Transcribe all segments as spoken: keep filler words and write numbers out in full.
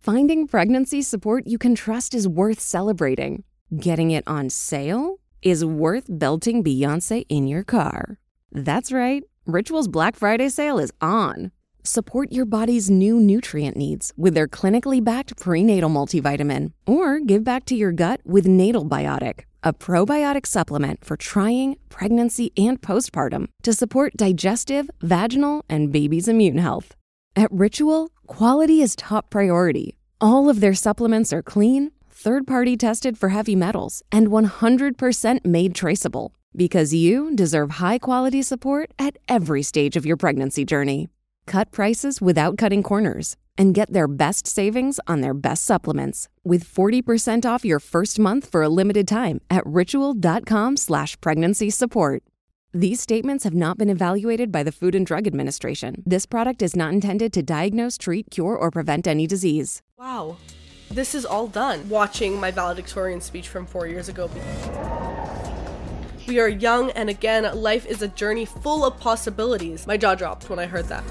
finding pregnancy support you can trust is worth celebrating. Getting it on sale is worth belting Beyoncé in your car. That's right. Ritual's Black Friday sale is on. Support your body's new nutrient needs with their clinically backed prenatal multivitamin. Or give back to your gut with Natal Biotic, a probiotic supplement for trying, pregnancy, and postpartum to support digestive, vaginal, and baby's immune health. At Ritual, quality is top priority. All of their supplements are clean, third-party tested for heavy metals, and one hundred percent made traceable. Because you deserve high-quality support at every stage of your pregnancy journey. Cut prices without cutting corners and get their best savings on their best supplements with forty percent off your first month for a limited time at ritual.com slash pregnancy support. These statements have not been evaluated by the Food and Drug Administration. This product is not intended to diagnose, treat, cure, or prevent any disease. Wow, this is all done. Watching my valedictorian speech from four years ago. We are young, and again, life is a journey full of possibilities. My jaw dropped when I heard that.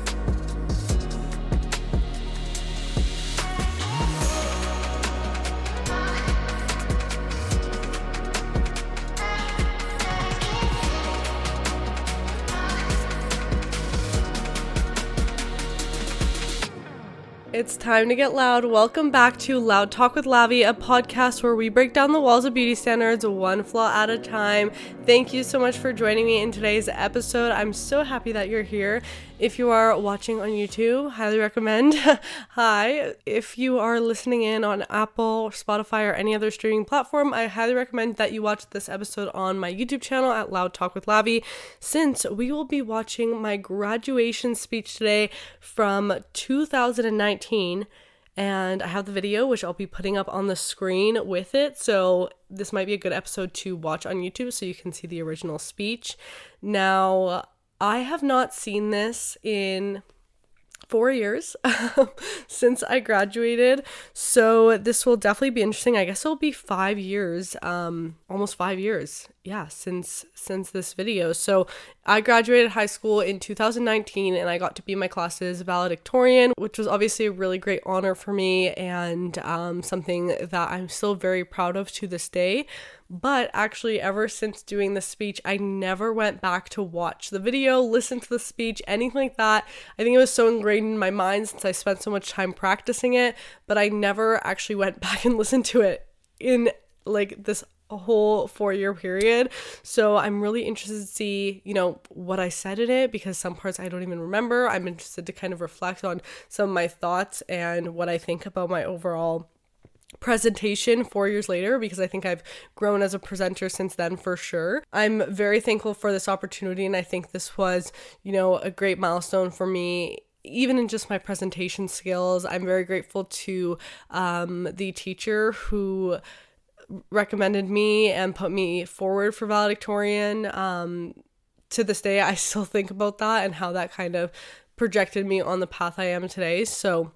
It's time to get loud. Welcome back to Loud Talk with Lavi, a podcast where we break down the walls of beauty standards one flaw at a time. Thank you so much for joining me in today's episode. I'm so happy that you're here. If you are watching on YouTube, highly recommend. Hi. If you are listening in on Apple, Spotify, or any other streaming platform, I highly recommend that you watch this episode on my YouTube channel at Loud Talk with Lavi, since we will be watching my graduation speech today from two thousand nineteen. And I have the video, which I'll be putting up on the screen with it. So this might be a good episode to watch on YouTube so you can see the original speech. Now, I have not seen this in four years since I graduated, so this will definitely be interesting. I guess it'll be five years, um, almost five years, yeah, since since this video. So I graduated high school in two thousand nineteen, and I got to be my class's valedictorian, which was obviously a really great honor for me, and um, something that I'm still very proud of to this day. But actually, ever since doing the speech, I never went back to watch the video, listen to the speech, anything like that. I think it was so ingrained in my mind since I spent so much time practicing it, but I never actually went back and listened to it in like this whole four-year period. So I'm really interested to see, you know, what I said in it, because some parts I don't even remember. I'm interested to kind of reflect on some of my thoughts and what I think about my overall presentation four years later, because I think I've grown as a presenter since then for sure. I'm very thankful for this opportunity, and I think this was, you know, a great milestone for me, even in just my presentation skills. I'm very grateful to um, the teacher who recommended me and put me forward for valedictorian. Um, to this day, I still think about that and how that kind of projected me on the path I am today. So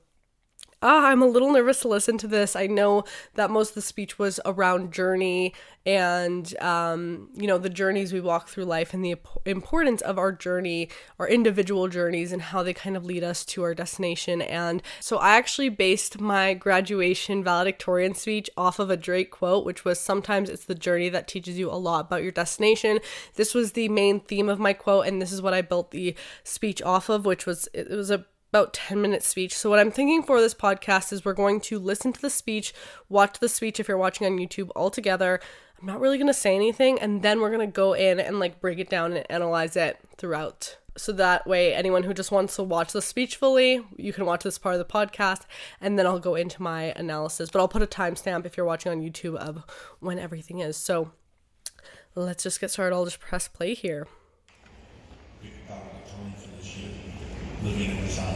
Ah, I'm a little nervous to listen to this. I know that most of the speech was around journey and, um, you know, the journeys we walk through life and the importance of our journey, our individual journeys, and how they kind of lead us to our destination. And so I actually based my graduation valedictorian speech off of a Drake quote, which was, "Sometimes it's the journey that teaches you a lot about your destination." This was the main theme of my quote, and this is what I built the speech off of, which was, it was a about ten minute speech. So what I'm thinking for this podcast is we're going to listen to the speech, watch the speech if you're watching on YouTube all together. I'm not really going to say anything, and then we're going to go in and like break it down and analyze it throughout. So that way, anyone who just wants to watch the speech fully, you can watch this part of the podcast, and then I'll go into my analysis. But I'll put a timestamp if you're watching on YouTube of when everything is. So let's just get started. I'll just press play here. Living in the sun.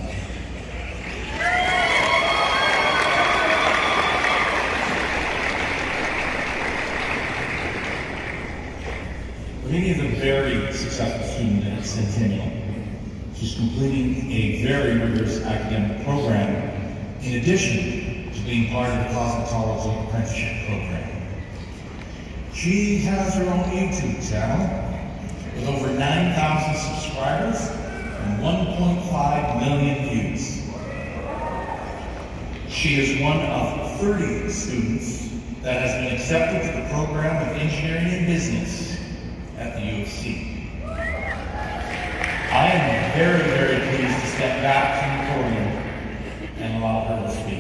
Lavinia is a very successful student at Centennial. She's completing a very rigorous academic program in addition to being part of the cosmetology apprenticeship program. She has her own YouTube channel with over nine thousand subscribers and one point five million views. She She is one of thirty students that has been accepted to the program of Engineering and Business at the U of C. I am very, very pleased to step back from the podium and allow her to speak.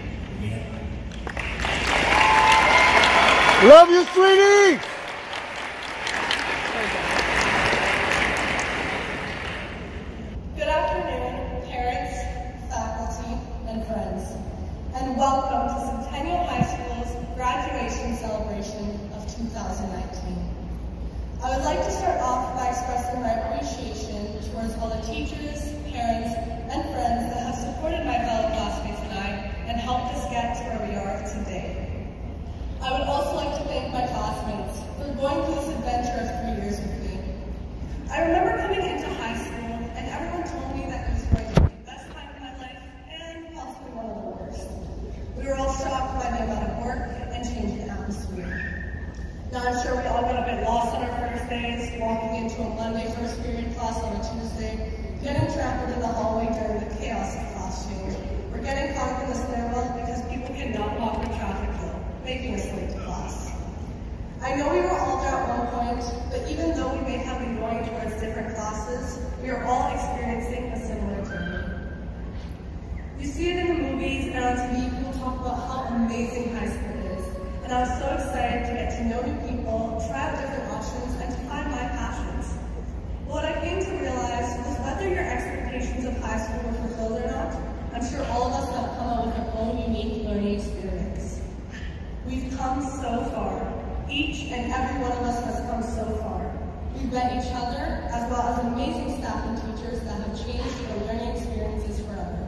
Yeah. Love you, sweetie! Good afternoon, parents, faculty, and friends, and welcome to Centennial High School's graduation celebration of two thousand nineteen. I would like to start off by expressing my appreciation towards all the teachers, parents, and friends that have supported my fellow classmates and I and helped us get to where we are today. I would also like to thank my classmates for going through this adventure of three years with me. I remember coming into high school and everyone told me that it was going to be the best time of my life and possibly one of the worst. We were all shocked by the amount of work and change in atmosphere. Now I'm sure we all got a bit lost on our first days, walking into a Monday first period class on a Tuesday, getting trampled in the hallway during the chaos of class change, or getting caught in the stairwell because people cannot walk the traffic flow, making us late to class. I know we were all there at one point, but even though we may have been going towards different classes, we are all experiencing a similar journey. You see it in the movies and on T V, people talk about how amazing high school is, and I was so excited to get to know new people, try out different options, and to find my passions. But what I came to realize was whether your expectations of high school were fulfilled or not, I'm sure all of us have come up with our own unique learning experience. We've come so far. Each and every one of us has come so far. We've met each other, as well as amazing staff and teachers that have changed our learning experiences forever.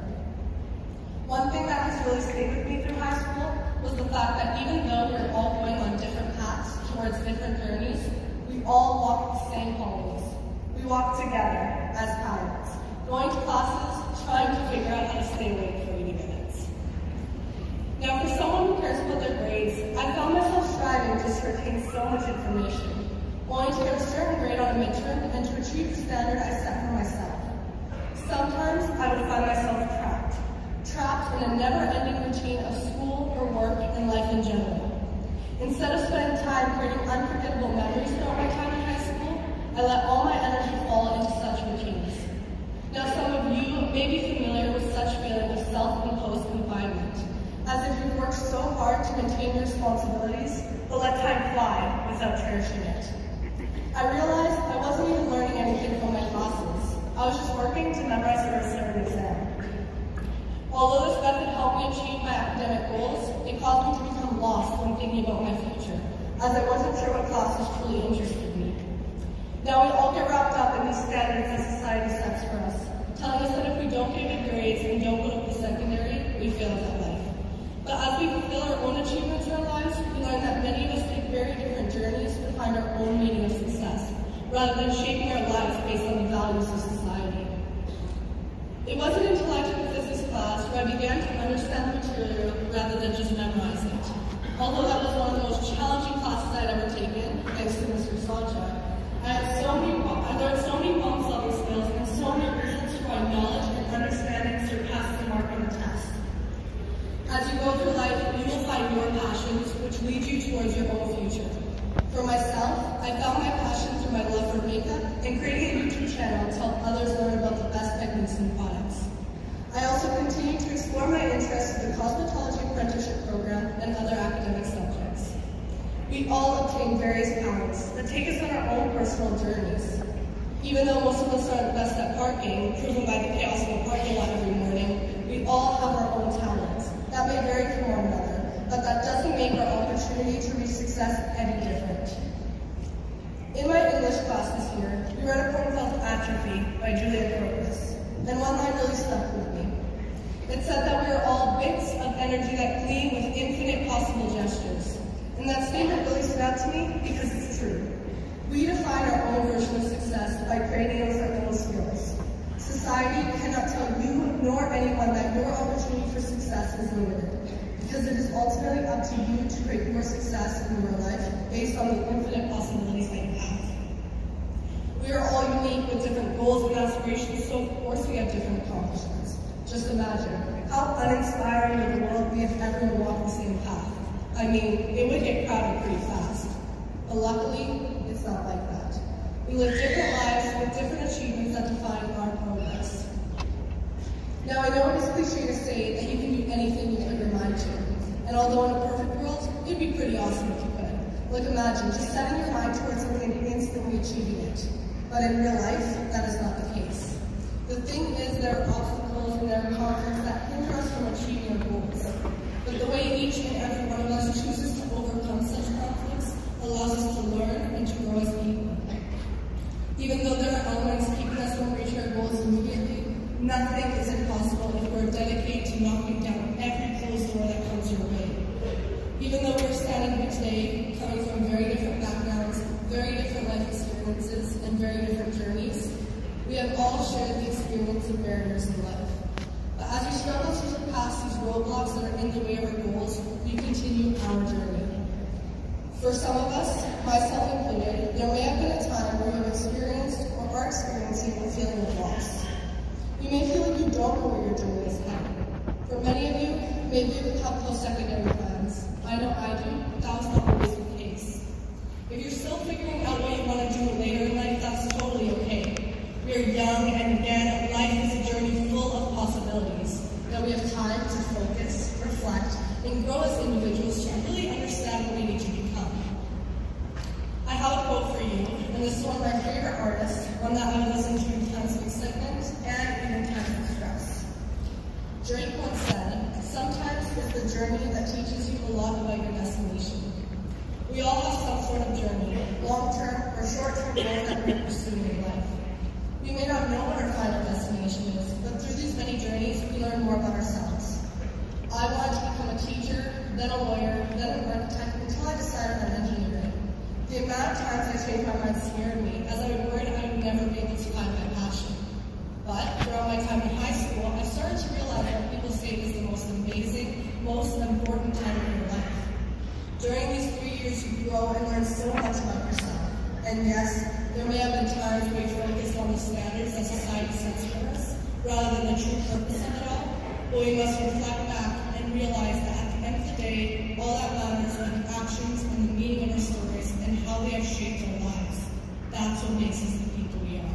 One thing that has really stayed with me through high school was the fact that even though we're all going on different paths towards different journeys, we all walk the same hallways. We walk together as pilots, going to classes, trying to figure out how to stay awake for eighty minutes. Now, for someone who cares about their grades, I found myself striving just to retain so much information, wanting to get a certain grade on a midterm and to achieve the standard I set for myself. Sometimes I would find myself trapped, trapped in a never-ending routine of school or work and life in general. Instead of spending time creating unforgettable memories throughout my time in high school, I let all my energy fall into such routines. Now, some of you may be familiar with such feeling of self-imposed confinement, as if you've worked so hard to maintain your responsibilities, but let time fly without cherishing it. I realized I wasn't even learning anything from my classes. I was just working to memorize for a certain exam. Although this method helped me achieve my academic goals, it caused me to become lost when thinking about my future, as I wasn't sure what classes truly interested me. Now we all get wrapped up in these standards that society sets for us, telling us that if we don't get good grades and don't go to the secondary, we failed at life. But as we fulfill our own achievements in our lives, we learn that many of us take very different journeys to find our own meaning of success, rather than shaping our lives based on the values of society. It wasn't until I took a physics class where I began to understand the material rather than just memorize it. Although that was one of the most challenging classes I'd ever taken, thanks to Mister Sancha, I had so many, I learned so many problem-solving skills and so many reasons for my knowledge and understanding surpassed the mark on the test. As you go through life, you will find your passions, which lead you towards your own future. For myself, I found my passion through my love for makeup and creating a YouTube channel to help others learn about the best techniques and products. I also continue to explore my interest in the cosmetology apprenticeship program and other academic subjects. We all obtain various talents that take us on our own personal journeys. Even though most of us aren't the best at parking, proven by the chaos of a parking lot every morning, we all have our own talents. That may vary from one another, but that doesn't make our opportunity to reach success any different. In my English class this year, we read a poem called Atrophy by Julia Crocus, and one line really stuck with me. It said that we are all bits of energy that gleam with infinite possible gestures. And that statement really stood out to me because it's true. We define our own version of success by creating those our own skills. Society cannot tell you nor anyone that your opportunity for success is limited, because it is ultimately up to you to create your success in your life based on the infinite possibilities that you have. We are all unique with different goals and aspirations, so of course we have different accomplishments. Just imagine, How uninspiring would the world be if everyone walked the same path? I mean, it would get crowded pretty fast. But luckily, it's not like that. We live different lives with different achievements that define our progress. Now, I know it is cliche to say that you can do anything you put your mind to. And although in a perfect world, it'd be pretty awesome if you could. Like imagine just setting your mind towards something and instantly achieving it. But in real life, that is not the case. The thing is, there are obstacles and there are conflicts that hinder us from achieving our goals. But the way each and every one of us chooses to overcome such conflicts allows us to learn and to grow as people. Even though there are elements keeping us from reaching our goals immediately, nothing is impossible if we're dedicated to knocking down every closed door that comes your way. Even though we're standing here today, coming from very different backgrounds, very different life experiences, and very different journeys, we have all shared the experience of barriers in life. But as we struggle to surpass these roadblocks that are in the way of our goals, we continue our journey. For some of us, myself included, there may have been a time where you have experienced or are experiencing a feeling of loss. You may feel like you don't know where your journey is heading. For many of you, maybe you have post-secondary plans. I know I do, but that was not always the case. If you're still figuring out what you want to do later in life, that's totally okay. We are young, and again, life is a journey full of possibilities. That we have time to focus, reflect, and grow as individuals to really understand what we need to become. I have a quote for you, and this is one of my favorite artists, one that I've listened to in times of excitement and even times of stress. Drake once said, "Sometimes it's the journey that teaches you a lot about your destination." We all have some sort of journey, long-term or short-term goals that we're pursuing in life. We may not know what our final destination is, but through these many journeys, we learn more about ourselves. I wanted to become a teacher, then a lawyer, then an architect, until I decided on engineering. The amount of times I changed my mind scared me, as I was worried I would never be able to find my passion. But throughout my time in high school, I started to realize that people say it is the most amazing, most important time of your life. During these three years, you grow and learn so much about yourself. And yes, there may have been times where we focus on the standards that society sets for us, rather than the true purpose of it all. But we must reflect back and realize that at the end of the day, all that matters are the actions and the meaning of our stories and how they have shaped our lives. That's what makes us the people we are.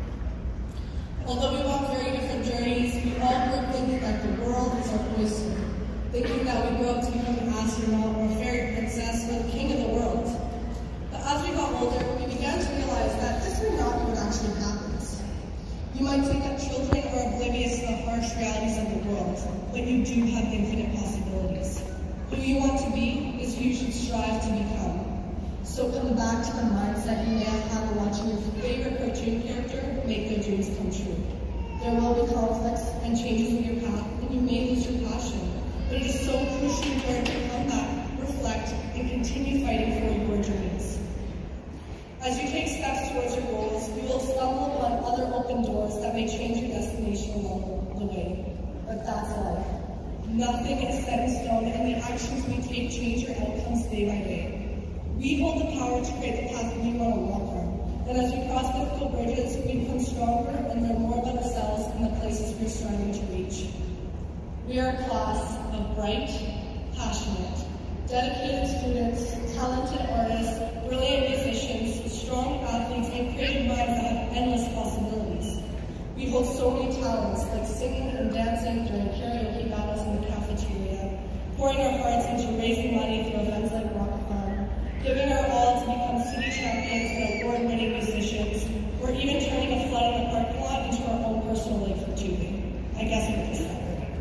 Although we walk very different journeys, we all grew up thinking that the world is our oyster, thinking that we grow up to become an astronaut or a fairy princess or the king of the world. But as we got older, we began to realize that this may not be what actually happens. You might think that children are oblivious to the harsh realities of the world, but you do have infinite possibilities. Who you want to be is who you should strive to become. So come back to the mindset you may have had watching your favorite cartoon character make their dreams come true. There will be conflicts and changes in your path, and you may lose your passion. But it is so crucial for you to come back, reflect, and continue fighting for your dreams. As you take steps towards your goals, you will stumble upon other open doors that may change your destination along the way. But that's life. Nothing is set in stone, and the actions we take change your outcomes day by day. We hold the power to create the path we want to walk on. And as we cross difficult bridges, we become stronger and learn more about ourselves and the places we're striving to reach. We are a class of bright, passionate, dedicated students, talented artists, brilliant musicians, strong athletes, and creative minds that have endless possibilities. We hold so many talents, like singing and dancing during karaoke battles in the cafeteria, pouring our hearts into raising money through events like Rockathon, giving our all to become city champions and award-winning musicians, or even turning a flood in the parking lot into our own personal lake for tubing. I guess we're just celebrating.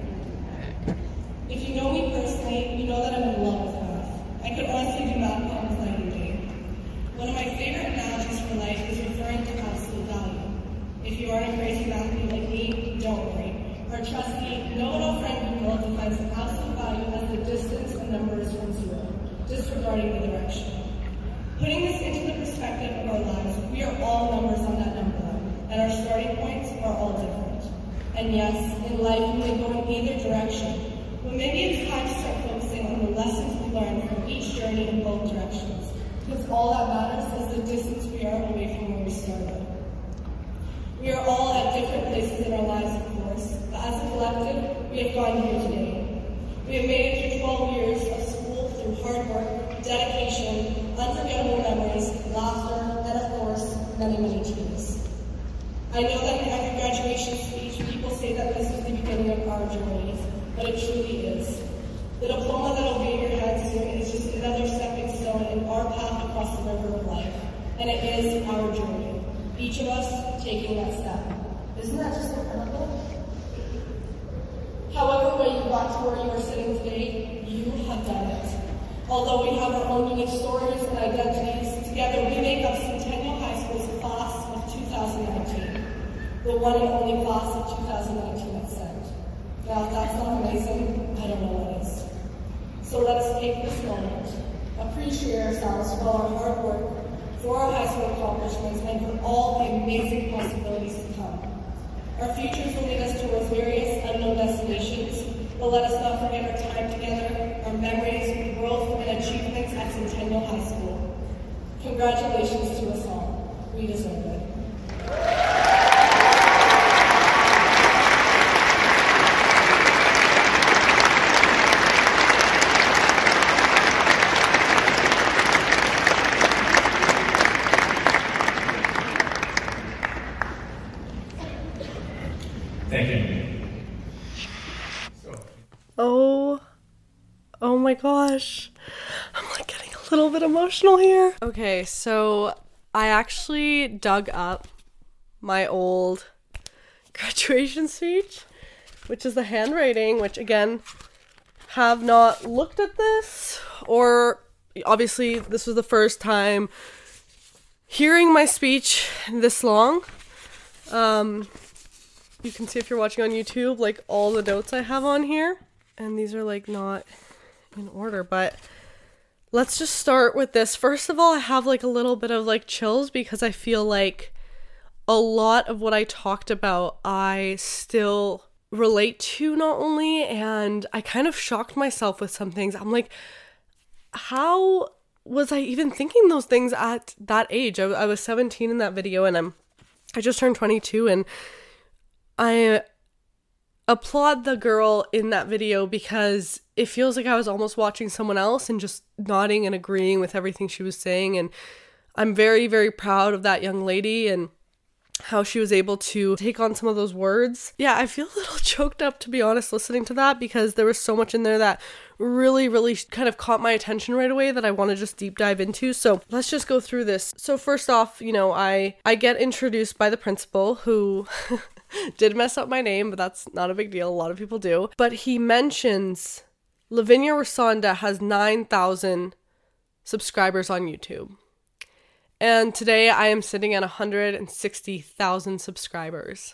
If you know me personally, you know that I'm in love with math. I could honestly do math problems night and day. One of my favorite analogies for life is referring to absolute value. If you aren't a crazy math geek like me, don't worry. Our trusty, know-it-all friend Google defines absolute value as the distance a number is from zero, disregarding the direction. Putting this into the perspective of our lives, we are all numbers on that number line, and our starting points are all different. And yes, in life we may go in either direction, but maybe it's time to start focusing on the lessons we learn from each journey in both directions, because all that matters is the distance we are away from where we started. We are all at different places in our lives, of course, but as a collective, we have gotten here today. We have made it through twelve years of school through hard work, dedication, unforgettable memories, laughter, and of course, many, many tears. I know that in every graduation speech, people say that this is the beginning of our journey, but it truly is. The diploma that will be in your head soon is just another stepping stone in our path across the river of life, and it is our journey, each of us taking that step. Isn't that just incredible? However way you got to where you are sitting today, you have done it. Although we have our own unique stories and identities, together we make up Centennial High School's class of two thousand nineteen, the one and only class of two thousand nineteen at Cent. Now, if that's not amazing, I don't know what is. So let us take this moment, appreciate ourselves for all our hard work, for our high school accomplishments, and for all the amazing possibilities to come. Our futures will lead us towards various unknown destinations, but let us not forget our time together, our memories, growth, and achievements at Centennial High School. Congratulations to us all. We deserve it. Thank you. Oh, oh my gosh. I'm like getting a little bit emotional here. Okay, so I actually dug up my old graduation speech, which is the handwriting, which again, have not looked at this, or obviously this was the first time hearing my speech this long. Um, you can see if you're watching on YouTube, like all the notes I have on here. And these are like not in order, but let's just start with this. First of all, I have like a little bit of like chills because I feel like a lot of what I talked about, I still relate to not only, and I kind of shocked myself with some things. I'm like, how was I even thinking those things at that age? I, I was seventeen in that video, and I'm, I just turned twenty-two, and I applaud the girl in that video because it feels like I was almost watching someone else and just nodding and agreeing with everything she was saying. And I'm very, very proud of that young lady and how she was able to take on some of those words. Yeah, I feel a little choked up, to be honest, listening to that, because there was so much in there that really, really kind of caught my attention right away that I want to just deep dive into. So let's just go through this. So first off, you know, I, I get introduced by the principal, who did mess up my name, but that's not a big deal. A lot of people do. But he mentions Lavinia Rasonda has nine thousand subscribers on YouTube. And today I am sitting at one hundred sixty thousand subscribers.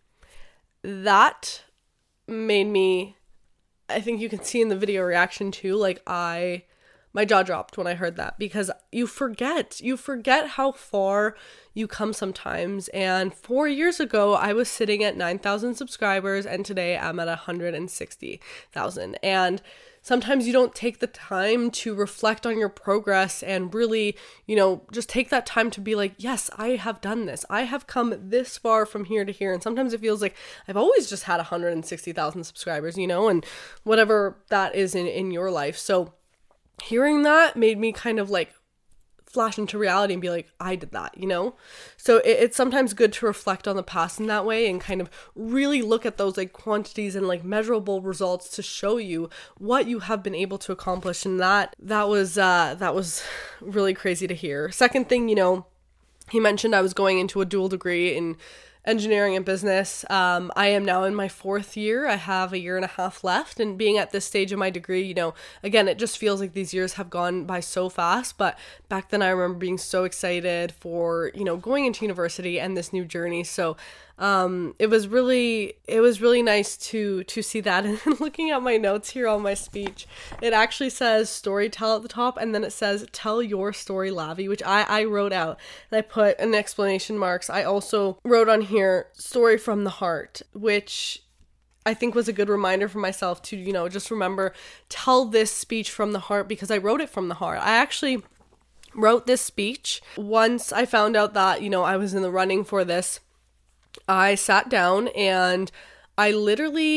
That made me, I think you can see in the video reaction too, like I, my jaw dropped when I heard that, because you forget, you forget how far you come sometimes. And four years ago, I was sitting at nine thousand subscribers, and today I'm at one hundred sixty thousand. And sometimes you don't take the time to reflect on your progress and really, you know, just take that time to be like, yes, I have done this. I have come this far from here to here. And sometimes it feels like I've always just had one hundred sixty thousand subscribers, you know, and whatever that is in, in your life. So hearing that made me kind of like flash into reality and be like, I did that, you know? So it, it's sometimes good to reflect on the past in that way and kind of really look at those like quantities and like measurable results to show you what you have been able to accomplish. And that, that was, uh, that was really crazy to hear. Second thing, you know, he mentioned I was going into a dual degree in engineering and business. Um, I am now in my fourth year. I have a year and a half left, and being at this stage of my degree, you know, again, it just feels like these years have gone by so fast, but back then I remember being so excited for, you know, going into university and this new journey. So, um, it was really, it was really nice to, to see that. And looking at my notes here on my speech, it actually says story tell at the top, and then it says tell your story, Lavi, which I, I wrote out, and I put an exclamation marks. I also wrote on here story from the heart, which I think was a good reminder for myself to, you know, just remember, tell this speech from the heart, because I wrote it from the heart. I actually wrote this speech once I found out that, you know, I was in the running for this. I sat down and I literally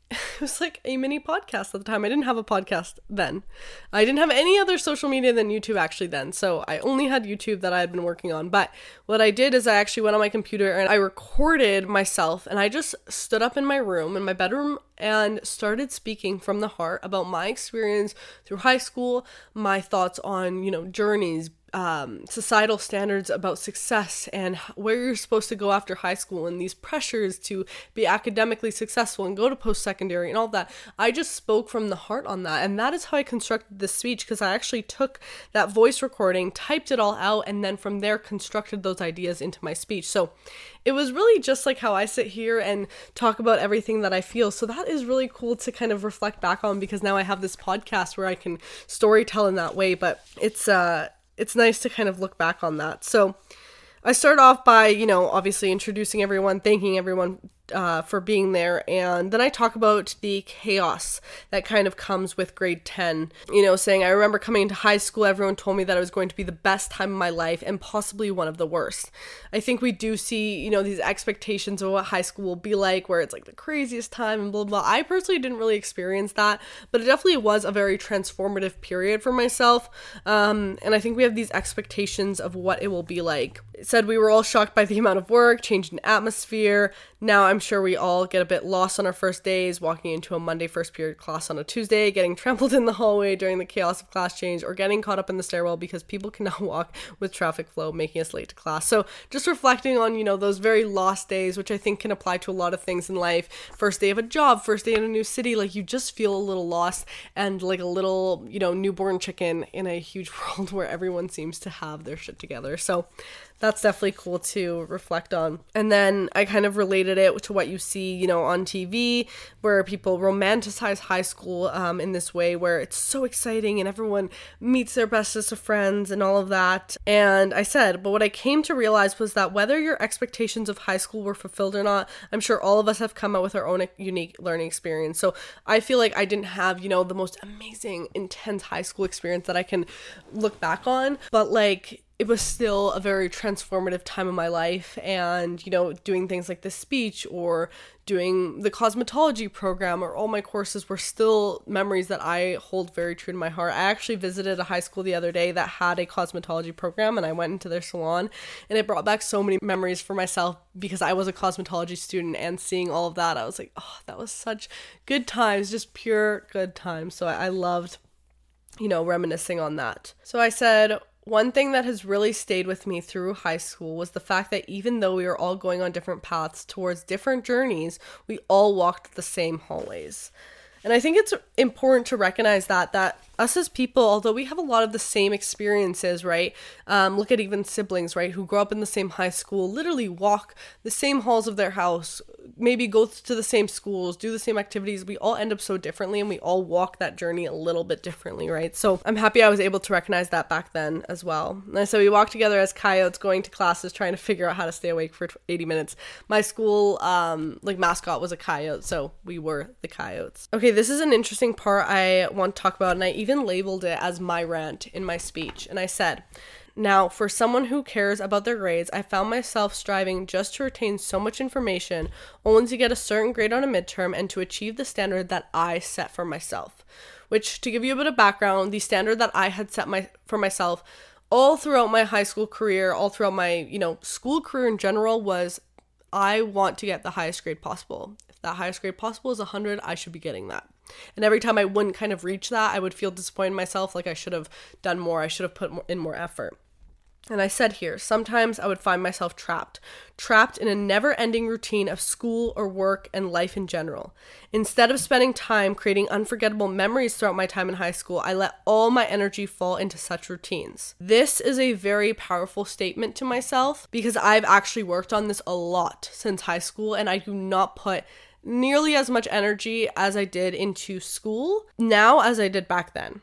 it was like a mini podcast at the time. I didn't have a podcast then. I didn't have any other social media than YouTube actually then. So I only had YouTube that I had been working on. But what I did is I actually went on my computer and I recorded myself, and I just stood up in my room, in my bedroom, and started speaking from the heart about my experience through high school, my thoughts on, you know, journeys, um, societal standards about success and where you're supposed to go after high school and these pressures to be academically successful and go to post-secondary and all that. I just spoke from the heart on that. And that is how I constructed this speech, because I actually took that voice recording, typed it all out, and then from there constructed those ideas into my speech. So it was really just like how I sit here and talk about everything that I feel. So that is really cool to kind of reflect back on, because now I have this podcast where I can storytell in that way. But it's, uh, it's nice to kind of look back on that. So I start off by, you know, obviously introducing everyone, thanking everyone uh, for being there. And then I talk about the chaos that kind of comes with grade ten, you know, saying, I remember coming into high school, everyone told me that it was going to be the best time of my life and possibly one of the worst. I think we do see, you know, these expectations of what high school will be like, where it's like the craziest time and blah, blah. I personally didn't really experience that, but it definitely was a very transformative period for myself. Um, and I think we have these expectations of what it will be like. It said we were all shocked by the amount of work, change in atmosphere. Now I'm sure we all get a bit lost on our first days, walking into a Monday first period class on a Tuesday, getting trampled in the hallway during the chaos of class change, or getting caught up in the stairwell because people cannot walk with traffic flow, making us late to class. So just reflecting on, you know, those very lost days, which I think can apply to a lot of things in life. First day of a job, first day in a new city, like you just feel a little lost and like a little, you know, newborn chicken in a huge world where everyone seems to have their shit together. So that's definitely cool to reflect on. And then I kind of related it to what you see, you know, on T V, where people romanticize high school um, in this way, where it's so exciting and everyone meets their bestest of friends and all of that. And I said, but what I came to realize was that whether your expectations of high school were fulfilled or not, I'm sure all of us have come out with our own unique learning experience. So I feel like I didn't have, you know, the most amazing, intense high school experience that I can look back on, but like, it was still a very transformative time of my life. And, you know, doing things like this speech or doing the cosmetology program or all my courses were still memories that I hold very true to my heart. I actually visited a high school the other day that had a cosmetology program, and I went into their salon, and it brought back so many memories for myself because I was a cosmetology student, and seeing all of that, I was like, oh, that was such good times, just pure good times. So I, I loved, you know, reminiscing on that. So I said, one thing that has really stayed with me through high school was the fact that even though we were all going on different paths towards different journeys, we all walked the same hallways. And I think it's important to recognize that, that us as people, although we have a lot of the same experiences, right? Um, look at even siblings, right? Who grow up in the same high school, literally walk the same halls of their house, maybe go to the same schools, do the same activities. We all end up so differently, and we all walk that journey a little bit differently, right? So I'm happy I was able to recognize that back then as well. And so we walked together as coyotes, going to classes, trying to figure out how to stay awake for eighty minutes. My school, um, like mascot was a coyote, so we were the coyotes. Okay, this is an interesting part I want to talk about, and I even labeled it as my rant in my speech. And I said, now, for someone who cares about their grades, I found myself striving just to retain so much information, only to get a certain grade on a midterm and to achieve the standard that I set for myself. Which, to give you a bit of background, the standard that I had set my for myself all throughout my high school career, all throughout my, you know, school career in general, was I want to get the highest grade possible. If that highest grade possible is one hundred, I should be getting that. And every time I wouldn't kind of reach that, I would feel disappointed in myself, like I should have done more, I should have put more, in more effort. And I said here, sometimes I would find myself trapped, trapped in a never-ending routine of school or work and life in general. Instead of spending time creating unforgettable memories throughout my time in high school, I let all my energy fall into such routines. This is a very powerful statement to myself because I've actually worked on this a lot since high school, and I do not put nearly as much energy as I did into school now as I did back then.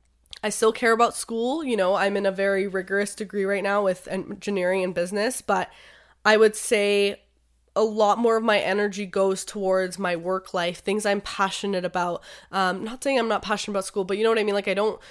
I still care about school. You know, I'm in a very rigorous degree right now with engineering and business, but I would say a lot more of my energy goes towards my work life, things I'm passionate about. Um, not saying I'm not passionate about school, but you know what I mean? Like I don't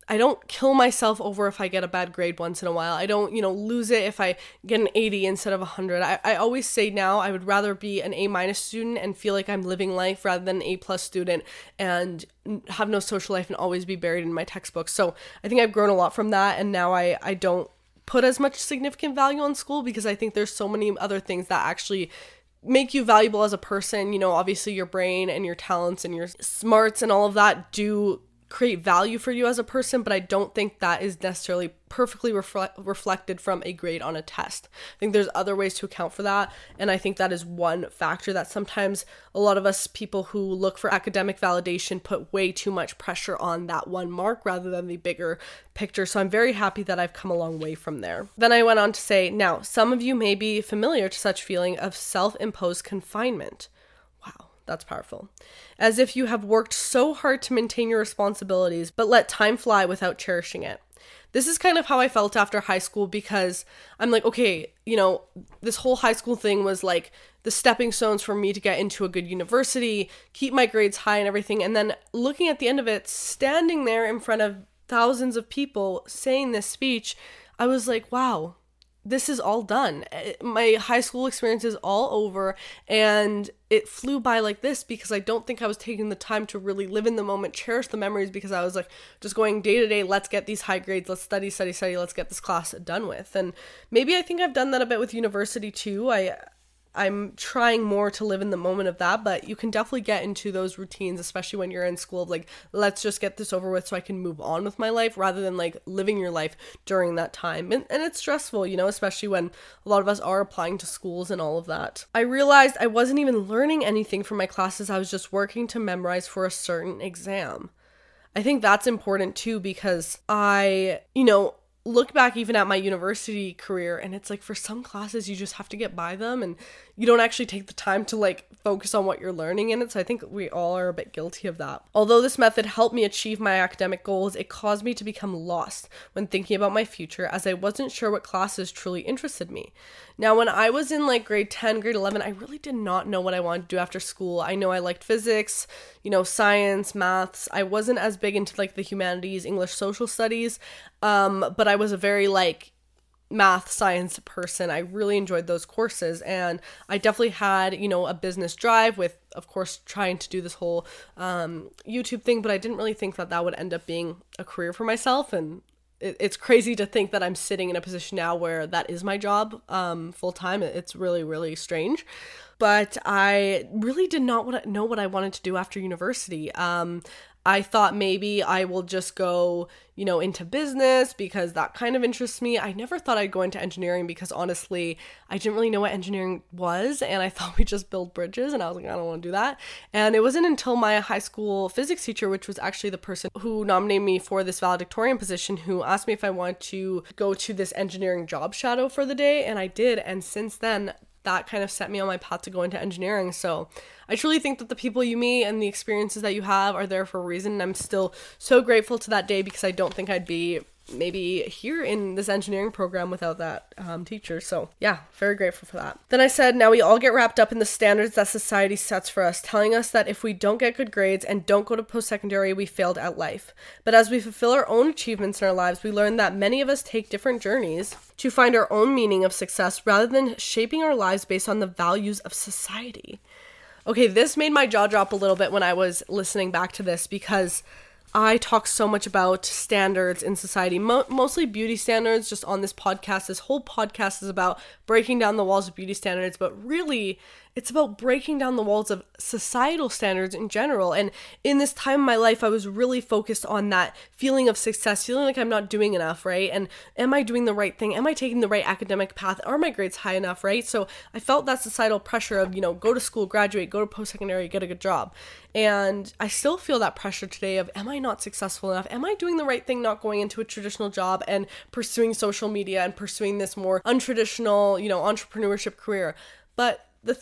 I don't kill myself over if I get a bad grade once in a while. I don't, you know, lose it if I get an eighty instead of one hundred. I, I always say now I would rather be an A minus student and feel like I'm living life rather than an A plus student and have no social life and always be buried in my textbooks. So I think I've grown a lot from that, and now I, I don't put as much significant value on school because I think there's so many other things that actually make you valuable as a person. You know, obviously your brain and your talents and your smarts and all of that do create value for you as a person, but I don't think that is necessarily perfectly reflect, reflected from a grade on a test. I think there's other ways to account for that, and I think that is one factor that sometimes a lot of us people who look for academic validation put way too much pressure on that one mark rather than the bigger picture. So I'm very happy that I've come a long way from there. Then I went on to say, now, some of you may be familiar to such feeling of self-imposed confinement. Wow. That's powerful. As if you have worked so hard to maintain your responsibilities, but let time fly without cherishing it. This is kind of how I felt after high school, because I'm like, okay, you know, this whole high school thing was like the stepping stones for me to get into a good university, keep my grades high and everything. And then looking at the end of it, standing there in front of thousands of people saying this speech, I was like, wow, this is all done. My high school experience is all over, and it flew by like this because I don't think I was taking the time to really live in the moment, cherish the memories, because I was like just going day to day, let's get these high grades, let's study, study, study, let's get this class done with. And maybe I think I've done that a bit with university too. I I'm trying more to live in the moment of that, but you can definitely get into those routines, especially when you're in school, of like, let's just get this over with so I can move on with my life, rather than like living your life during that time. And, and it's stressful, you know, especially when a lot of us are applying to schools and all of that. I realized I wasn't even learning anything from my classes. I was just working to memorize for a certain exam. I think that's important too, because I, you know, look back even at my university career, and it's like for some classes you just have to get by them and you don't actually take the time to like focus on what you're learning in it. So I think we all are a bit guilty of that. Although this method helped me achieve my academic goals, it caused me to become lost when thinking about my future, as I wasn't sure what classes truly interested me. Now, when I was in like grade ten, grade eleven, I really did not know what I wanted to do after school. I know I liked physics, you know, science, maths. I wasn't as big into like the humanities, English, social studies, um, but I was a very like math, science person. I really enjoyed those courses, and I definitely had, you know, a business drive with, of course, trying to do this whole um, YouTube thing, but I didn't really think that that would end up being a career for myself. And it, it's crazy to think that I'm sitting in a position now where that is my job um, full time. It's really, really strange. But I really did not want to know what I wanted to do after university. Um, I thought maybe I will just go, you know, into business because that kind of interests me. I never thought I'd go into engineering because honestly, I didn't really know what engineering was, and I thought we just build bridges, and I was like, I don't want to do that. And it wasn't until my high school physics teacher, which was actually the person who nominated me for this valedictorian position, who asked me if I wanted to go to this engineering job shadow for the day, and I did. And since then, that kind of set me on my path to go into engineering. So I truly think that the people you meet and the experiences that you have are there for a reason. And I'm still so grateful to that day, because I don't think I'd be maybe here in this engineering program without that um, teacher. So yeah, very grateful for that. Then I said, now we all get wrapped up in the standards that society sets for us, telling us that if we don't get good grades and don't go to post-secondary, we failed at life. But as we fulfill our own achievements in our lives, we learn that many of us take different journeys to find our own meaning of success rather than shaping our lives based on the values of society. Okay, this made my jaw drop a little bit when I was listening back to this, because I talk so much about standards in society, mo- mostly beauty standards just on this podcast. This whole podcast is about breaking down the walls of beauty standards, but really it's about breaking down the walls of societal standards in general. And in this time in my life, I was really focused on that feeling of success, feeling like I'm not doing enough, right? And am I doing the right thing? Am I taking the right academic path? Are my grades high enough, right? So I felt that societal pressure of, you know, go to school, graduate, go to post-secondary, get a good job. And I still feel that pressure today of, am I not successful enough? Am I doing the right thing, not going into a traditional job and pursuing social media and pursuing this more untraditional, you know, entrepreneurship career? But the thing is,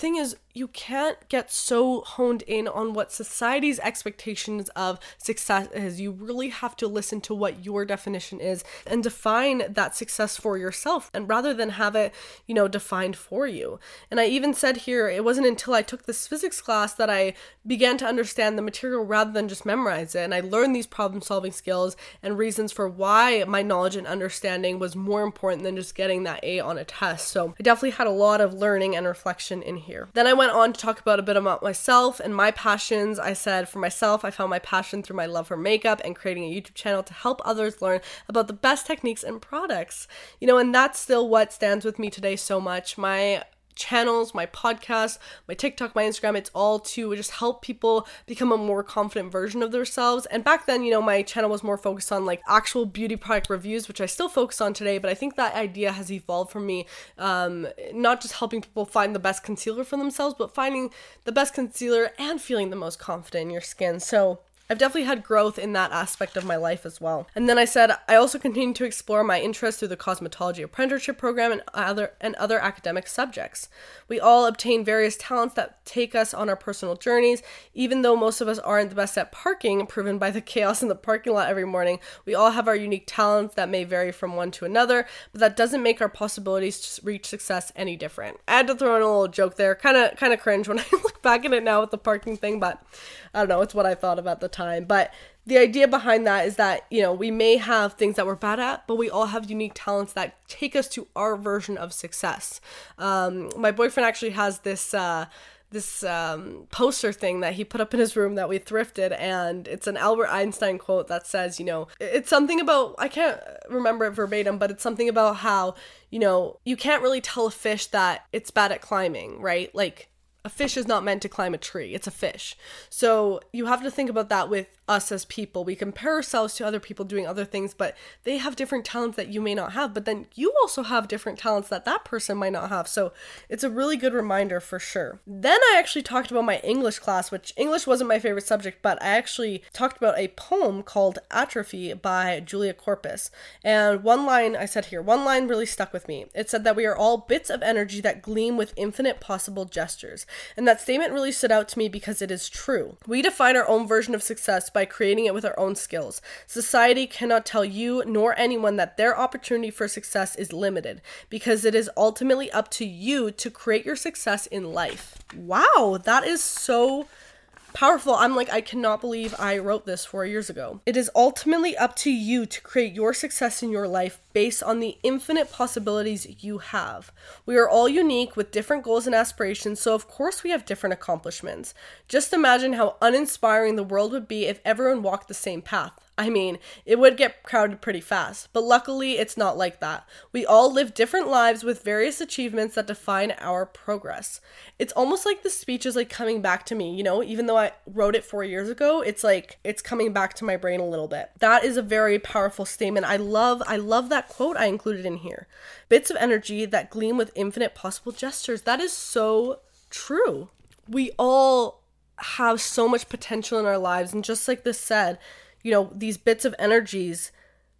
you can't get so honed in on what society's expectations of success is. You really have to listen to what your definition is and define that success for yourself, and rather than have it, you know, defined for you. And I even said here, it wasn't until I took this physics class that I began to understand the material rather than just memorize it. And I learned these problem solving skills and reasons for why my knowledge and understanding was more important than just getting that A on a test. So I definitely had a lot of learning and reflection in here. Then I went on to talk about a bit about myself and my passions. I said for myself, I found my passion through my love for makeup and creating a YouTube channel to help others learn about the best techniques and products. You know, and that's still what stands with me today so much. My channels, my podcast, my TikTok, my Instagram, it's all to just help people become a more confident version of themselves. And back then, you know, my channel was more focused on like actual beauty product reviews, which I still focus on today, but I think that idea has evolved for me, um, not just helping people find the best concealer for themselves, but finding the best concealer and feeling the most confident in your skin. So I've definitely had growth in that aspect of my life as well. And then I said, I also continue to explore my interest through the cosmetology apprenticeship program and other and other academic subjects. We all obtain various talents that take us on our personal journeys. Even though most of us aren't the best at parking, proven by the chaos in the parking lot every morning, we all have our unique talents that may vary from one to another, but that doesn't make our possibilities to reach success any different. I had to throw in a little joke there, kind of kind of cringe when I look back at it now with the parking thing, but I don't know, it's what I thought of at the time. But the idea behind that is that, you know, we may have things that we're bad at, but we all have unique talents that take us to our version of success. Um, my boyfriend actually has this uh, this um, poster thing that he put up in his room that we thrifted, and it's an Albert Einstein quote that says, you know, it's something about, I can't remember it verbatim, but it's something about how, you know, you can't really tell a fish that it's bad at climbing, right? Like, a fish is not meant to climb a tree. It's a fish. So you have to think about that with us as people. We compare ourselves to other people doing other things, but they have different talents that you may not have. But then you also have different talents that that person might not have. So it's a really good reminder for sure. Then I actually talked about my English class, which English wasn't my favorite subject, but I actually talked about a poem called Atrophy by Julia Corpus. And one line, I said here, one line really stuck with me. It said that we are all bits of energy that gleam with infinite possible gestures. And that statement really stood out to me because it is true. We define our own version of success by creating it with our own skills. Society cannot tell you nor anyone that their opportunity for success is limited, because it is ultimately up to you to create your success in life. Wow, that is so powerful. I'm like, I cannot believe I wrote this four years ago. It is ultimately up to you to create your success in your life based on the infinite possibilities you have. We are all unique with different goals and aspirations, so of course we have different accomplishments. Just imagine how uninspiring the world would be if everyone walked the same path. I mean, it would get crowded pretty fast, but luckily it's not like that. We all live different lives with various achievements that define our progress. It's almost like the speech is like coming back to me, you know, even though I wrote it four years ago, it's like, it's coming back to my brain a little bit. That is a very powerful statement. I love, I love that quote I included in here. Bits of energy that gleam with infinite possible gestures. That is so true. We all have so much potential in our lives, and just like this said, you know, these bits of energies,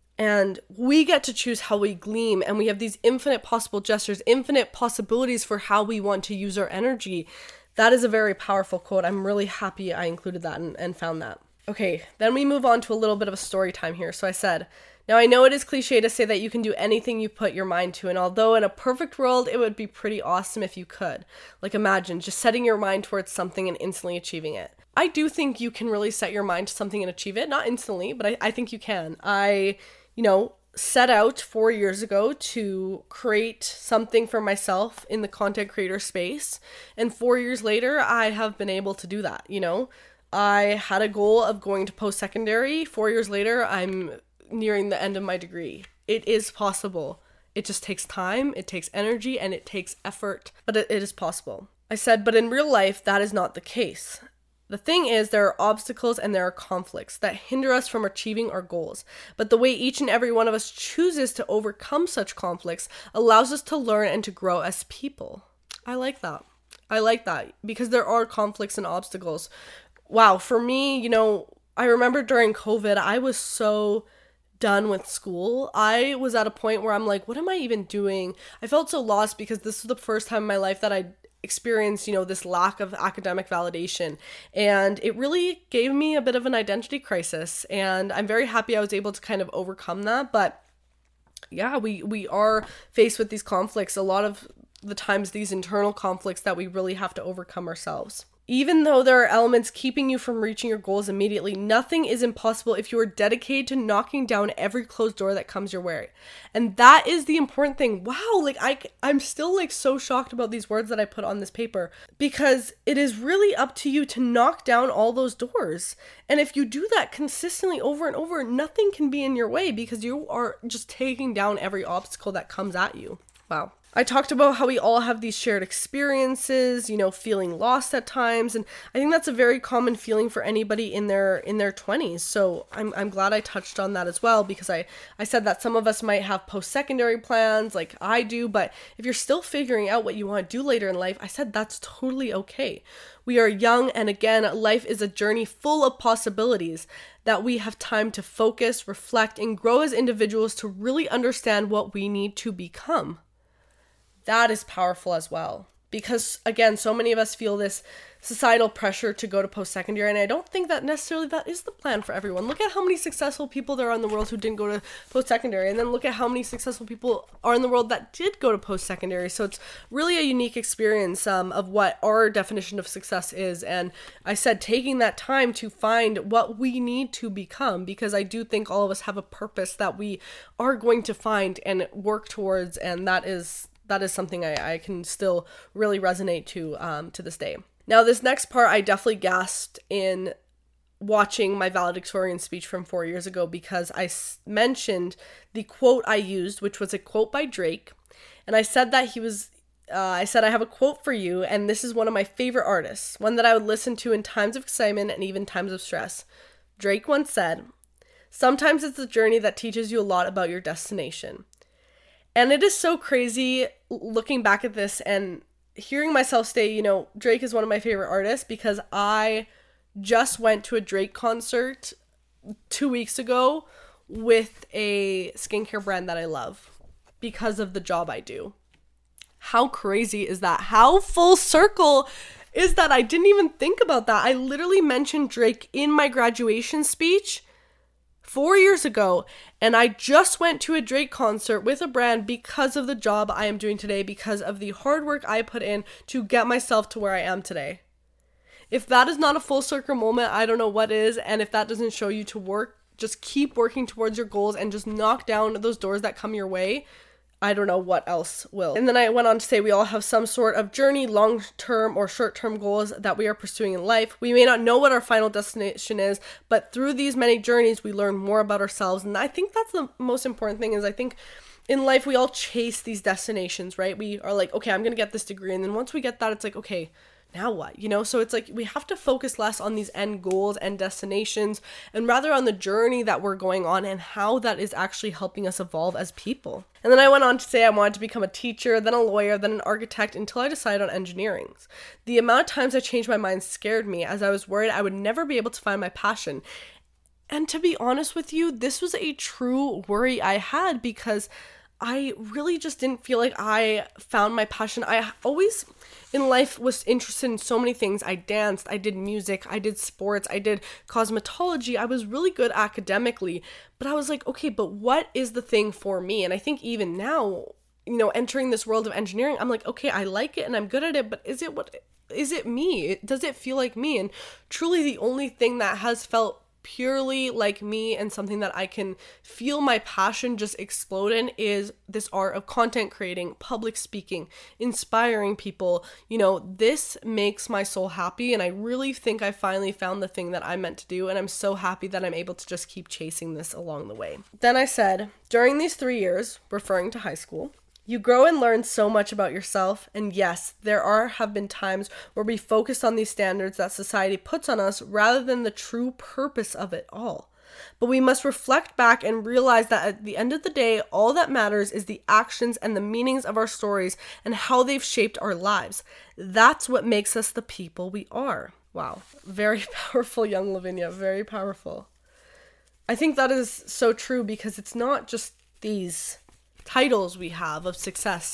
and we get to choose how we gleam, and we have these infinite possible gestures, infinite possibilities for how we want to use our energy. That is a very powerful quote. I'm really happy I included that and, and found that. Okay, then we move on to a little bit of a story time here. So I said, now I know it is cliche to say that you can do anything you put your mind to, and although in a perfect world, it would be pretty awesome if you could. Like imagine just setting your mind towards something and instantly achieving it. I do think you can really set your mind to something and achieve it. Not instantly, but I, I think you can. I, you know, set out four years ago to create something for myself in the content creator space. And four years later, I have been able to do that, you know. I had a goal of going to post-secondary. Four years later, I'm nearing the end of my degree. It is possible. It just takes time, it takes energy, and it takes effort, but it, it is possible. I said, but in real life, that is not the case. The thing is, there are obstacles and there are conflicts that hinder us from achieving our goals. But the way each and every one of us chooses to overcome such conflicts allows us to learn and to grow as people. I like that. I like that because there are conflicts and obstacles. Wow, for me, you know, I remember during COVID, I was so done with school. I was at a point where I'm like, what am I even doing? I felt so lost because this was the first time in my life that I experience, you know, this lack of academic validation. And it really gave me a bit of an identity crisis. And I'm very happy I was able to kind of overcome that. But yeah, we, we are faced with these conflicts. A lot of the times, these internal conflicts that we really have to overcome ourselves. Even though there are elements keeping you from reaching your goals immediately, nothing is impossible if you are dedicated to knocking down every closed door that comes your way. And that is the important thing. Wow, like I, I'm still like so shocked about these words that I put on this paper, because it is really up to you to knock down all those doors. And if you do that consistently over and over, nothing can be in your way because you are just taking down every obstacle that comes at you. Wow. I talked about how we all have these shared experiences, you know, feeling lost at times. And I think that's a very common feeling for anybody in their in their twenties. So I'm I'm glad I touched on that as well, because I, I said that some of us might have post-secondary plans like I do. But if you're still figuring out what you want to do later in life, I said that's totally okay. We are young. And again, life is a journey full of possibilities that we have time to focus, reflect, and grow as individuals to really understand what we need to become. That is powerful as well, because again, so many of us feel this societal pressure to go to post-secondary, and I don't think that necessarily that is the plan for everyone. Look at how many successful people there are in the world who didn't go to post-secondary, and then look at how many successful people are in the world that did go to post-secondary. So it's really a unique experience um, of what our definition of success is. And I said taking that time to find what we need to become, because I do think all of us have a purpose that we are going to find and work towards, and that is that is something I, I can still really resonate to um, to this day. Now, this next part, I definitely gasped in watching my valedictorian speech from four years ago, because I s- mentioned the quote I used, which was a quote by Drake. And I said that he was, uh, I said, I have a quote for you, and this is one of my favorite artists, one that I would listen to in times of excitement and even times of stress. Drake once said, "Sometimes it's the journey that teaches you a lot about your destination." And it is so crazy looking back at this and hearing myself say, you know, Drake is one of my favorite artists, because I just went to a Drake concert two weeks ago with a skincare brand that I love because of the job I do. How crazy is that? How full circle is that? I didn't even think about that. I literally mentioned Drake in my graduation speech four years ago, and I just went to a Drake concert with a brand because of the job I am doing today, because of the hard work I put in to get myself to where I am today. If that is not a full circle moment, I don't know what is. And if that doesn't show you to work, just keep working towards your goals and just knock down those doors that come your way, I don't know what else will. And then I went on to say we all have some sort of journey, long-term or short-term goals that we are pursuing in life. We may not know what our final destination is, but through these many journeys, we learn more about ourselves. And I think that's the most important thing, is I think in life, we all chase these destinations, right? We are like, okay, I'm going to get this degree. And then once we get that, it's like, okay, now what? You know, so it's like we have to focus less on these end goals and destinations and rather on the journey that we're going on and how that is actually helping us evolve as people. And then I went on to say I wanted to become a teacher, then a lawyer, then an architect until I decided on engineering. The amount of times I changed my mind scared me, as I was worried I would never be able to find my passion. And to be honest with you, this was a true worry I had, because I really just didn't feel like I found my passion. I always in life was interested in so many things. I danced, I did music, I did sports, I did cosmetology. I was really good academically, but I was like, okay, but what is the thing for me? And I think even now, you know, entering this world of engineering, I'm like, okay, I like it and I'm good at it, but is it what, is it me? Does it feel like me? And truly the only thing that has felt purely like me and something that I can feel my passion just explode in is this art of content creating, public speaking, inspiring people. You know, this makes my soul happy, and I really think I finally found the thing that I'm meant to do, and I'm so happy that I'm able to just keep chasing this along the way. Then I said, during these three years, referring to high school, you grow and learn so much about yourself, and yes, there are have been times where we focus on these standards that society puts on us rather than the true purpose of it all. But we must reflect back and realize that at the end of the day, all that matters is the actions and the meanings of our stories and how they've shaped our lives. That's what makes us the people we are. Wow, very powerful, young Lavinia, very powerful. I think that is so true, because it's not just these titles we have of success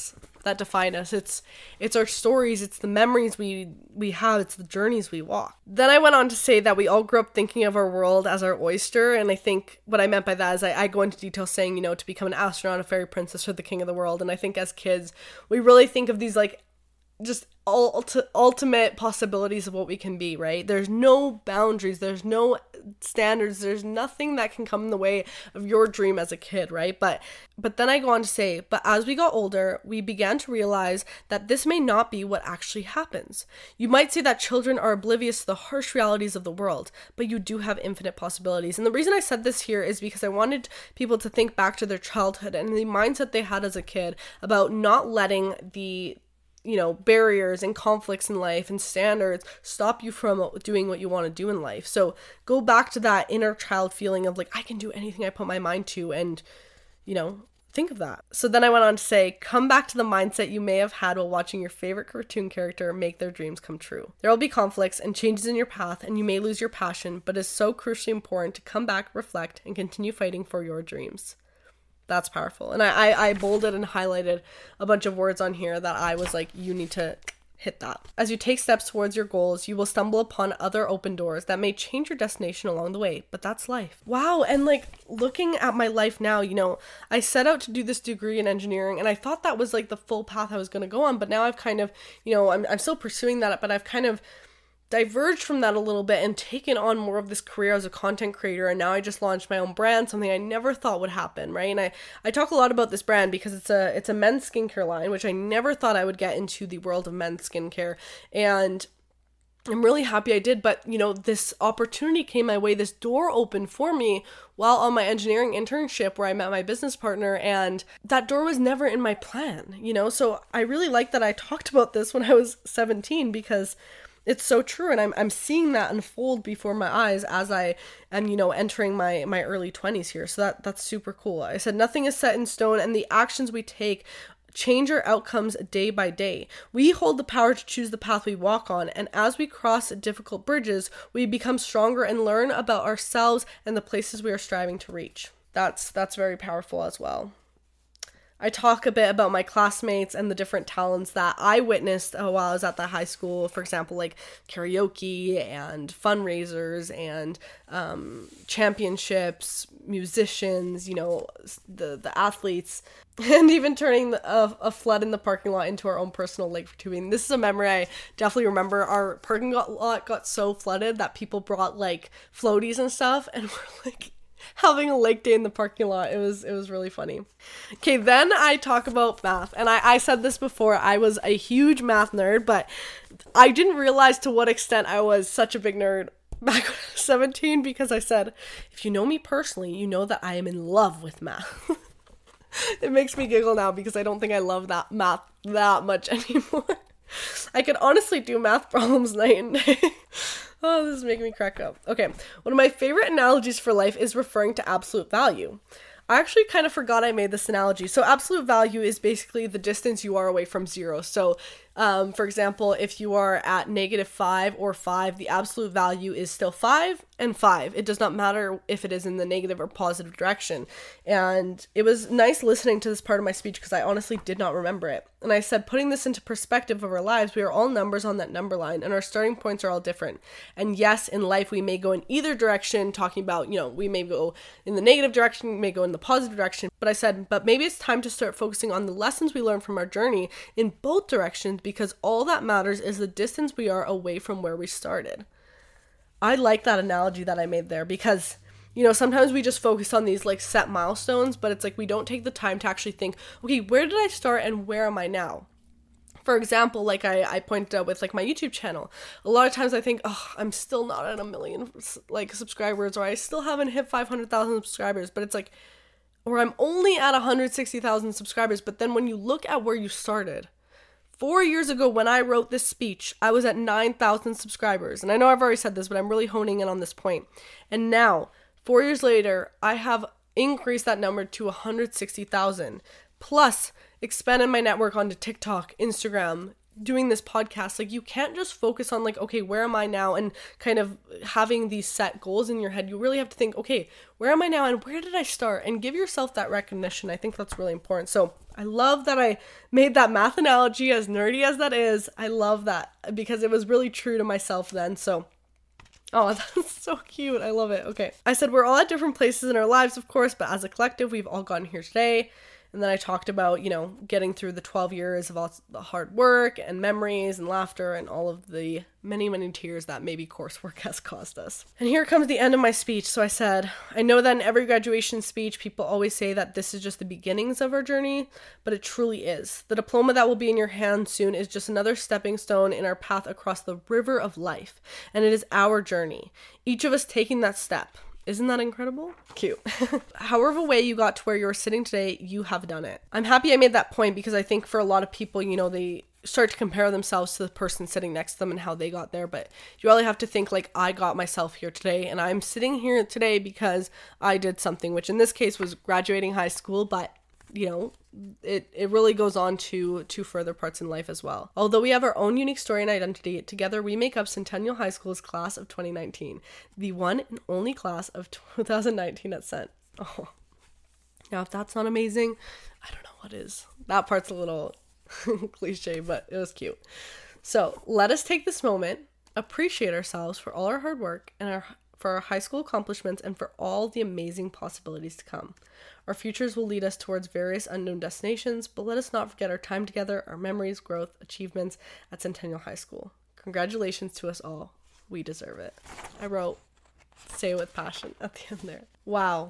that define us. It's it's our stories, it's the memories we we have, it's the journeys we walk. Then I went on to say that we all grew up thinking of our world as our oyster, and I think what I meant by that is I, I go into detail saying, you know, to become an astronaut, a fairy princess, or the king of the world. And I think as kids, we really think of these like just ulti- ultimate possibilities of what we can be, right? There's no boundaries, there's no standards, there's nothing that can come in the way of your dream as a kid, right? But but then I go on to say, but as we got older, we began to realize that this may not be what actually happens. You might say that children are oblivious to the harsh realities of the world, but you do have infinite possibilities. And the reason I said this here is because I wanted people to think back to their childhood and the mindset they had as a kid about not letting the you know, barriers and conflicts in life and standards stop you from doing what you want to do in life. So go back to that inner child feeling of like, I can do anything I put my mind to, and, you know, think of that. So then I went on to say, come back to the mindset you may have had while watching your favorite cartoon character make their dreams come true. There will be conflicts and changes in your path, and you may lose your passion, but it's so crucially important to come back, reflect, and continue fighting for your dreams. That's powerful. And I, I, I bolded and highlighted a bunch of words on here that I was like, you need to hit that. As you take steps towards your goals, you will stumble upon other open doors that may change your destination along the way, but that's life. Wow. And like looking at my life now, you know, I set out to do this degree in engineering, and I thought that was like the full path I was going to go on, but now I've kind of, you know, I'm, I'm still pursuing that, but I've kind of diverged from that a little bit and taken on more of this career as a content creator, and now I just launched my own brand, something I never thought would happen, right? And I, I talk a lot about this brand because it's a it's a men's skincare line, which I never thought I would get into the world of men's skincare, and I'm really happy I did. But you know, this opportunity came my way, this door opened for me while on my engineering internship where I met my business partner, and that door was never in my plan, you know? So I really like that I talked about this when I was seventeen, because it's so true, and I'm I'm seeing that unfold before my eyes as I am, you know, entering my my early twenties here. So that that's super cool. I said nothing is set in stone, and the actions we take change our outcomes day by day. We hold the power to choose the path we walk on, and as we cross difficult bridges, we become stronger and learn about ourselves and the places we are striving to reach. That's that's very powerful as well. I talk a bit about my classmates and the different talents that I witnessed while I was at the high school. For example, like karaoke and fundraisers and um, championships, musicians, you know, the, the athletes, and even turning the, a, a flood in the parking lot into our own personal lake for tubing. This is a memory I definitely remember. Our parking lot got so flooded that people brought like floaties and stuff, and we're like having a lake day in the parking lot. It was it was really funny. Okay, then I talk about math, and I, I said this before, I was a huge math nerd, but I didn't realize to what extent I was such a big nerd back when I was seventeen, because I said, if you know me personally, you know that I am in love with math. It makes me giggle now because I don't think I love that math that much anymore. I could honestly do math problems night and day. Oh, this is making me crack up. Okay, one of my favorite analogies for life is referring to absolute value. I actually kind of forgot I made this analogy. So absolute value is basically the distance you are away from zero. So um, for example, if you are at negative five or five, the absolute value is still five and five. It does not matter if it is in the negative or positive direction. And it was nice listening to this part of my speech because I honestly did not remember it. And I said, putting this into perspective of our lives, we are all numbers on that number line, and our starting points are all different. And yes, in life, we may go in either direction, talking about, you know, we may go in the negative direction, we may go in the positive direction. But I said, but maybe it's time to start focusing on the lessons we learn from our journey in both directions, because all that matters is the distance we are away from where we started. I like that analogy that I made there because, you know, sometimes we just focus on these like set milestones, but it's like we don't take the time to actually think, okay, where did I start and where am I now? For example, like I, I pointed out with like my YouTube channel, a lot of times I think, oh, I'm still not at a million like subscribers, or I still haven't hit five hundred thousand subscribers, but it's like, or I'm only at one hundred sixty thousand subscribers. But then when you look at where you started, four years ago when I wrote this speech, I was at nine thousand subscribers. And I know I've already said this, but I'm really honing in on this point. And now, four years later, I have increased that number to one hundred sixty thousand, plus expanded my network onto TikTok, Instagram, doing this podcast. Like, you can't just focus on like, okay, where am I now? And kind of having these set goals in your head. You really have to think, okay, where am I now and where did I start? And give yourself that recognition. I think that's really important. So I love that I made that math analogy, as nerdy as that is. I love that because it was really true to myself then. So, oh, that's so cute. I love it. Okay. I said we're all at different places in our lives, of course, but as a collective, we've all gotten here today. And then I talked about, you know, getting through the twelve years of all the hard work and memories and laughter and all of the many, many tears that maybe coursework has caused us. And here comes the end of my speech. So I said, I know that in every graduation speech, people always say that this is just the beginnings of our journey, but it truly is. The diploma that will be in your hand soon is just another stepping stone in our path across the river of life. And it is our journey. Each of us taking that step. Isn't that incredible? Cute. However way you got to where you're sitting today, you have done it. I'm happy I made that point because I think for a lot of people, you know, they start to compare themselves to the person sitting next to them and how they got there. But you really have to think like, I got myself here today, and I'm sitting here today because I did something, which in this case was graduating high school, but you know, it, it really goes on to, to further parts in life as well. Although we have our own unique story and identity, together we make up Centennial High School's class of twenty nineteen, the one and only class of two thousand nineteen at Cent. Oh, now if that's not amazing, I don't know what is. That part's a little cliche, but it was cute. So let us take this moment, appreciate ourselves for all our hard work and our for our high school accomplishments and for all the amazing possibilities to come. Our futures will lead us towards various unknown destinations, but let us not forget our time together, our memories, growth, achievements at Centennial High School. Congratulations to us all. We deserve it. I wrote, say it with passion at the end there. Wow.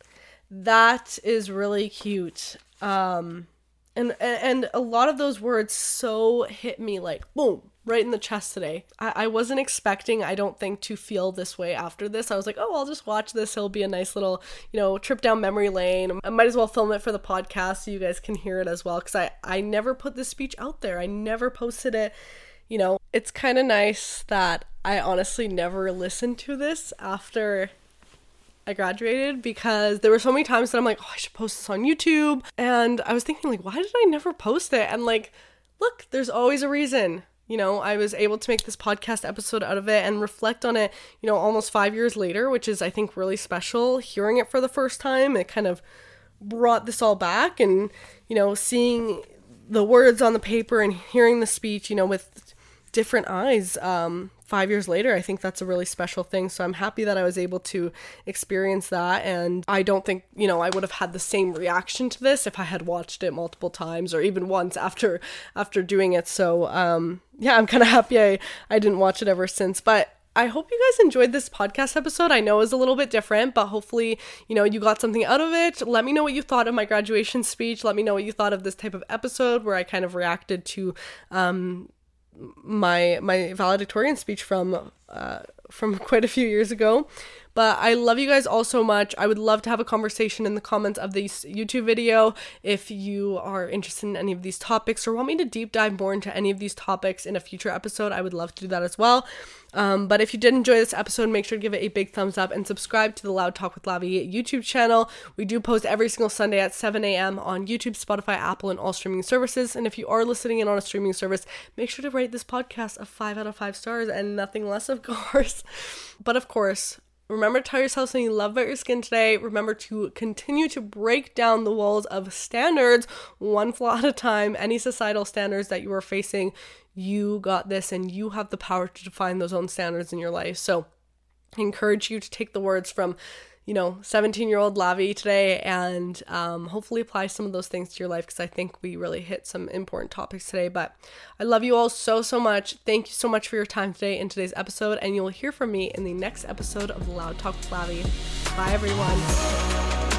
That is really cute. Um, and, and a lot of those words so hit me like, boom, right in the chest today. I, I wasn't expecting, I don't think, to feel this way after this. I was like, oh, I'll just watch this. It'll be a nice little, you know, trip down memory lane. I might as well film it for the podcast so you guys can hear it as well. Because I, I never put this speech out there. I never posted it. You know, it's kind of nice that I honestly never listened to this after I graduated, because there were so many times that I'm like, oh, I should post this on YouTube. And I was thinking like, why did I never post it? And like, look, there's always a reason. You know, I was able to make this podcast episode out of it and reflect on it, you know, almost five years later, which is, I think, really special. Hearing it for the first time, it kind of brought this all back, and, you know, seeing the words on the paper and hearing the speech, you know, with different eyes, um, five years later, I think that's a really special thing. So I'm happy that I was able to experience that. And I don't think, you know, I would have had the same reaction to this if I had watched it multiple times or even once after, after doing it. So, um, yeah, I'm kind of happy I, I didn't watch it ever since, but I hope you guys enjoyed this podcast episode. I know it was a little bit different, but hopefully, you know, you got something out of it. Let me know what you thought of my graduation speech. Let me know what you thought of this type of episode where I kind of reacted to, um, my my valedictorian speech from uh from quite a few years ago. But I love you guys all so much. I would love to have a conversation in the comments of this YouTube video if you are interested in any of these topics or want me to deep dive more into any of these topics in a future episode. I would love to do that as well. Um, but if you did enjoy this episode, make sure to give it a big thumbs up and subscribe to the Loud Talk with Lavi YouTube channel. We do post every single Sunday at seven a.m. on YouTube, Spotify, Apple, and all streaming services. And if you are listening in on a streaming service, make sure to rate this podcast a five out of five stars and nothing less, of course. But of course, remember to tell yourself something you love about your skin today. Remember to continue to break down the walls of standards one flaw at a time. Any societal standards that you are facing, you got this, and you have the power to define those own standards in your life. So I encourage you to take the words from, you know, seventeen-year-old Lavi today and um, hopefully apply some of those things to your life, because I think we really hit some important topics today. But I love you all so, so much. Thank you so much for your time today in today's episode, and you'll hear from me in the next episode of Loud Talk with Lavi. Bye, everyone.